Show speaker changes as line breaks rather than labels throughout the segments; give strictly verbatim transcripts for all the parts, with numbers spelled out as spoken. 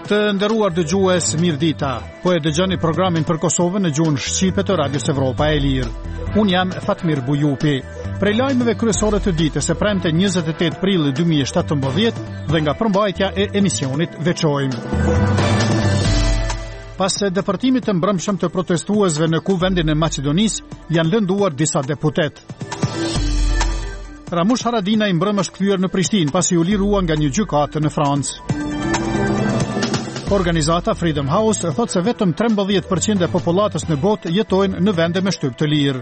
Të nderuar dëgjues, mirëdita. Po e dëgjoni programin për Kosovën në gjuhën shqipe të Radios Evropa e Lirë. Unë jam Fatmir Bujupi. Prej lajmeve kryesore të ditës së premte njëzet e tetë prill dy mijë e shtatëmbëdhjetë dhe nga përmbajtja e emisionit veçojmë. Pas deportimit të mbrëmshëm të protestuesve në Kuvendin e Maqedonisë, janë lënduar disa deputet. Ramush Haradinaj mbrëm është kthyer në Prishtinë pasi u lirua nga një gjykatë në Francë. Organizata Freedom House thotë se vetëm trembëdhjetë përqind e popullatës në botë jetojnë në vende me shtyp të lirë.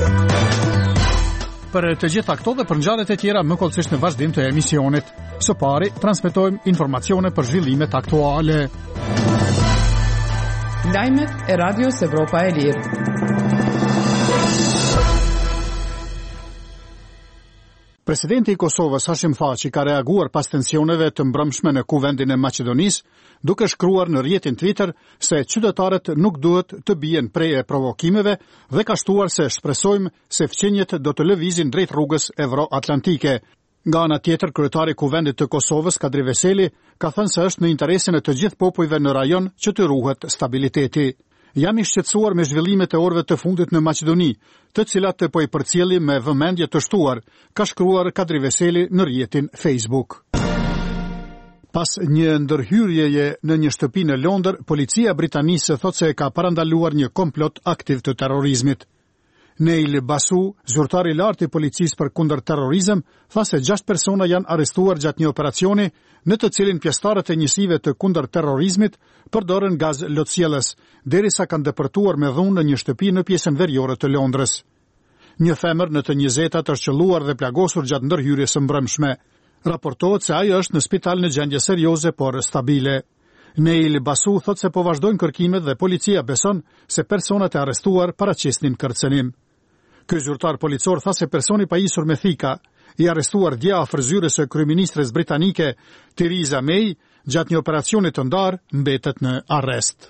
Për të gjitha këto dhe për ngjarjet e tjera më kollësisht në vazhdim të emisionit. Së pari, transmetojmë informacione për zhvillimet aktuale.
Lajmet e Radios Evropa e Lirë.
Presidenti i Kosovës Hashim Thaçi ka reaguar pas tensioneve të mbrëmshme në Kuvendin e Maqedonisë, duke shkruar në rrjetin Twitter se qytetarët nuk duhet të bien prej e provokimeve dhe ka shtuar se shpresojmë se fqinjet do të lëvizin drejt rrugës evroatlantike. Nga ana tjetër, kryetari i Kuvendit të Kosovës Kadri Veseli ka thënë se është në interesin e të gjithë popujve në rajon që të ruhet stabiliteti. Jam i shqetësuar me zhvillimet e orëve të fundit në Maqedoni, të cilat të po i përcjelli me vëmendje të shtuar, ka shkruar Kadri Veseli në rrjetin Facebook. Pas një ndërhyrjeje në një shtëpi në Londër, policia britanise thotë se ka parandaluar një komplot aktiv të terrorizmit. Neil Basu, zyrtari i lartë i policisë për kundër terrorizëm, tha se gjashtë persona janë arrestuar gjatë një operacioni në të cilin pjesëtarët e njësive të kundër terrorizmit përdorën gaz lotësjellës, derisa kanë depërtuar me dhunë në një shtëpi në pjesën veriore të Londrës. Një femër në të njëzetat është qelluar dhe plagosur gjatë ndërhyrjes së mbrëmshme. Raportohet se ajo është në spital në gjendje serioze por stabile. Neil Basu thot se po vazhdojnë kërkimet dhe policia beson se personat e arrestuar paraqesin kërcënim. Ky zyrtar policor tha se personi pajisur me thika, i arrestuar dje afër zyrës së kryeministres britanike Theresa May, gjatë një operacioni të ndarë, mbetet në arrest.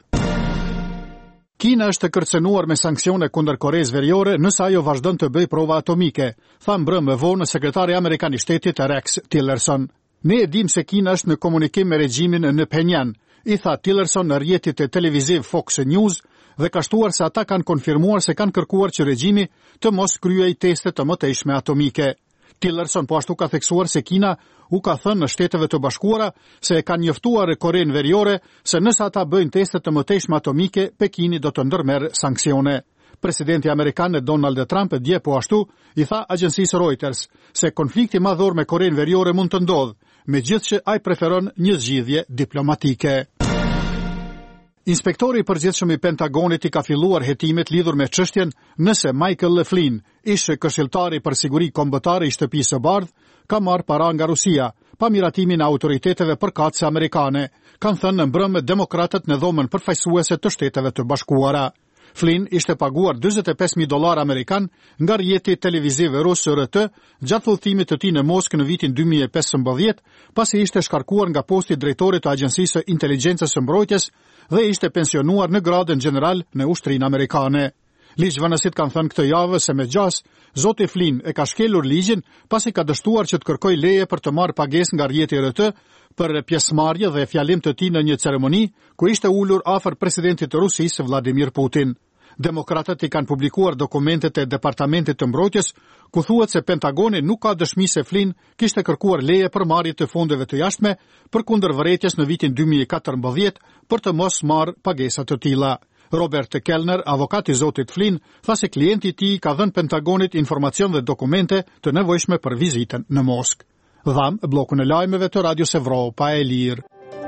Kina është kërcënuar me sanksione kundër Koreas Veriore nëse ajo vazhdon të bëjë prova atomike, tha mbrëmë vonë sekretari amerikan i shtetit Rex Tillerson. Ne e dim se Kina është në komunikim me regjimin në Pyongyang, i tha Tillerson në rrjetit e televiziv Fox News dhe ka shtuar se ata kanë konfirmuar se kanë kërkuar që regjimi të mos kryej teste të mëtejshme atomike. Tillerson po ashtu ka theksuar se Kina u ka thënë në Shteteve të Bashkuara se e kanë njoftuar Koren Veriore se nëse ata bëjnë teste të mëtejshme atomike, Pekini do të ndërmerë sanksione. Presidenti amerikan Donald Trump dje po ashtu i tha agjencisë Reuters se konflikti madhor me Koren Veriore mund të ndodhë, megjithëse ai preferon një zgjidhje diplomatike. Inspektori i përgjithshëm i Pentagonit i ka filluar hetimet lidhur me çështjen nëse Michael Flynn, ish këshilltari për siguri kombëtare i Shtëpisë së Bardhë, ka marrë para nga Rusia, pa miratimin e autoriteteve përkatëse amerikane, kanë thënë në mbrëmë demokratët në dhomën përfaqësuese të Shteteve të Bashkuara. Flynn ishte paguar dyzet e pesë mijë dollar amerikan nga rrjeti televiziv rus R T gjatë udhëtimit të tij në Moskë në vitin dy mijë e pesëmbëdhjetë, pasi ishte shkarkuar nga posti drejtori të Agjencisë së Inteligjencës së Mbrojtjes dhe ishte pensionuar në gradën general në ushtrinë amerikane. Ligjvënësit kanë thënë këtë javë se me gjas, zoti Flynn e ka shkelur ligjin pasi ka dështuar që të kërkojë leje për të marrë pagesë nga rrjeti R T për pjesëmarrje dhe fjalim të tij në një ceremoni ku ishte ulur afër presidentit të Rusisë Vladimir Putin. Demokratët i kanë publikuar dokumentet e Departamentit të Mbrojtjes, ku thuhet se Pentagoni nuk ka dëshmi se Flynn kishte kërkuar leje për marrje të fondeve të jashtme përkundër vërejtjes në vitin dy mijë e katërmbëdhjetë për të mos marrë pagesa të tilla. Robert Kellner, avokati i zotit Flynn, tha se klienti i tij ka dhënë Pentagonit informacion dhe dokumente të nevojshme për vizitën në Moskë. Dham bllokun e lajmeve të Radios Evropa e Lirë.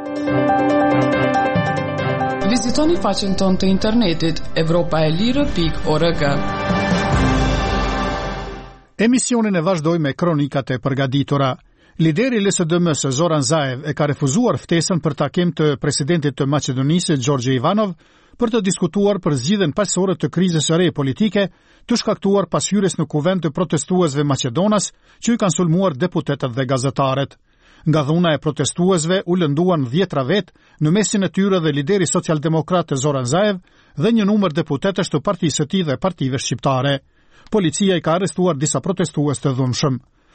Vizitoni faqen tonë të internetit evropaelire pikë org.
Emisionin e vazhdoj me kronikat e përgatitura. Lideri L S D M-s Zoran Zaev e ka refuzuar ftesën për takim të presidentit të Maqedonisë Gjorgje Ivanov për të diskutuar për zgjidhjen paqësore të krizës së re politike të shkaktuar pas hyrjes në kuvend të protestuesve maqedonas që i kanë sulmuar deputetët dhe gazetarët. Nga dhuna e protestuesve u lënduan dhjetra vet, në mesin e tyre dhe lideri socialdemokrat Zoran Zaev dhe një numër deputetësh të partisë së tij dhe partive shqiptare. Policia i ka arrestuar disa protestues të dhunshëm.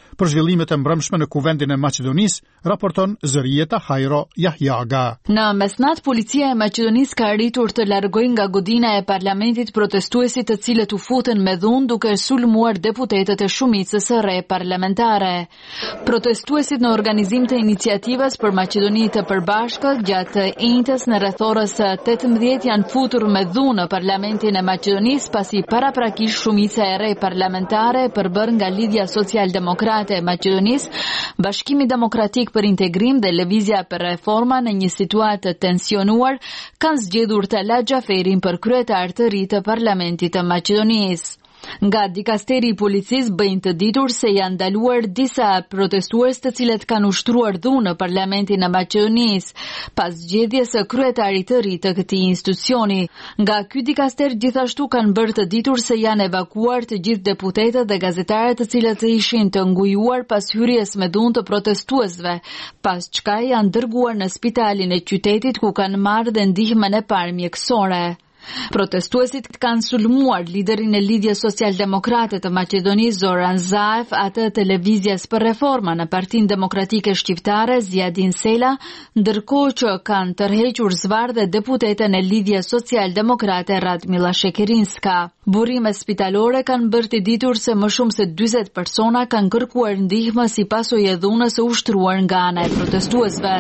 Për zhvillimet e mbrëmshme në kuvendin e Maqedonisë, raporton Zërieta Hajro Jahjaga.
Në mesnat, policia e Maqedonisë ka arritur të largojë nga godina e parlamentit protestuesit të cilët u futën me dhunë duke sulmuar deputetët e shumicës së re parlamentare. Protestuesit në organizim të iniciativës për Maqedoni të përbashkët gjatë enjtës në rreth orës tetëmbëdhjetë janë futur me dhunë në parlamentin e Maqedonisë pasi paraprakish shumica e re parlamentare përbër nga Lidhja Social-Demokrate e Maqedonisë, Bashkimi Demokratik për Integrim dhe Lëvizja për Reforma në një situatë të tensionuar kanë zgjedhur Talat Xhaferin për kryetar të ri të parlamentit të Maqedonisë. Nga dikasteri i policisë bëjnë të ditur se janë ndaluar disa protestues të cilët kanë ushtruar dhunë në parlamentin e Maqedonisë pas zgjedhjes së kryetarit të ri të këtij institucioni. Nga ky dikaster gjithashtu kanë bërë të ditur se janë evakuuar të gjithë deputetët dhe gazetarët të cilët ishin të ngujuar pas hyrjes me dhunë të protestuesve, pas çka janë dërguar në spitalin e qytetit ku kanë marrë dhe ndihmën e parë mjekësore. Protestuesit kanë sulmuar liderin e Lidhjes Social-Demokrate të Maqedonisë Zoran Zaev, atë të Lëvizjes për Reforma në Partinë Demokratike Shqiptare Zjadin Sela, ndërkohë që kanë tërhequr zvarr dhe deputeten e Lidhjes Social-Demokrate Radmila Shekerinska. Burime spitalore kanë bërë të ditur se më shumë se dyzet persona kanë kërkuar ndihmë si pasojë e dhunës së ushtruar nga ana e protestuesve.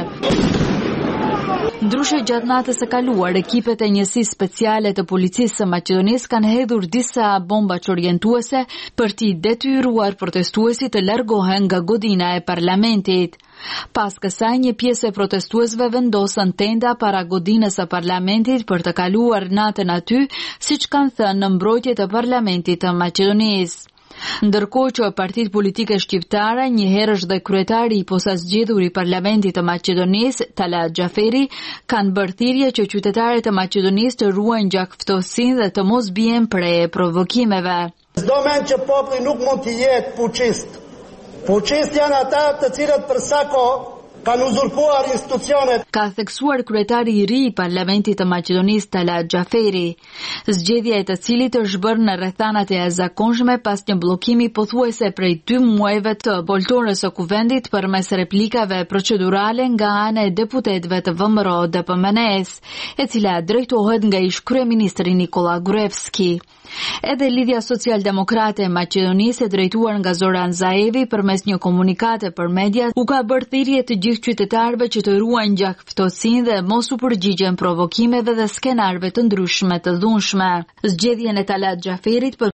Ndryshe gjatë natës së kaluar, ekipet e njësisë speciale të policisë së Maqedonisë kanë hedhur disa bomba çorientuese për t'i detyruar protestuesit të largohen nga godina e parlamentit. Pas kësaj, një pjesë e protestuesve vendosën tenda para godinës së parlamentit për të kaluar natën aty, siç kanë thënë në mbrojtje të parlamentit të Maqedonisë. Ndërkohë që partitë politike shqiptare, njëherësh dhe kryetari i posaçgjedhur i parlamentit të Maqedonisë, Talat Xhaferi, kanë bërë thirrje që qytetarët e Maqedonisë të ruajnë gjakftosinë dhe të mos bien pre provokimeve.
Çdo mend që populli nuk mund të jetë puçist. Puçist janë ata të cilët për sa kohë kanë uzurpuar institucionet.
Ka theksuar kryetari i ri i parlamentit të Maqedonisë Talat Xhaferi, zgjedhja e të cilit është bërë në rrethanat e jashtëzakonshme pas një bllokimi pothuajse prej dy muajve të boltorës së kuvendit përmes replikave procedurale nga ana e deputetëve të V M R O D P M N S, e cila drejtohet nga ish kryeministri Nikola Gruevski. Edhe Lidhja Social-Demokrate e Maqedonisë e drejtuar nga Zoran Zaevi përmes një komunikate për media u ka bërë thirrje të gjithë qytetarëve që të ruajnë gjakftosinë dhe mos u përgjigjen provokimeve dhe skenarëve të ndryshme të dhunshme. Zgjedhjen e Talat Xhaferit për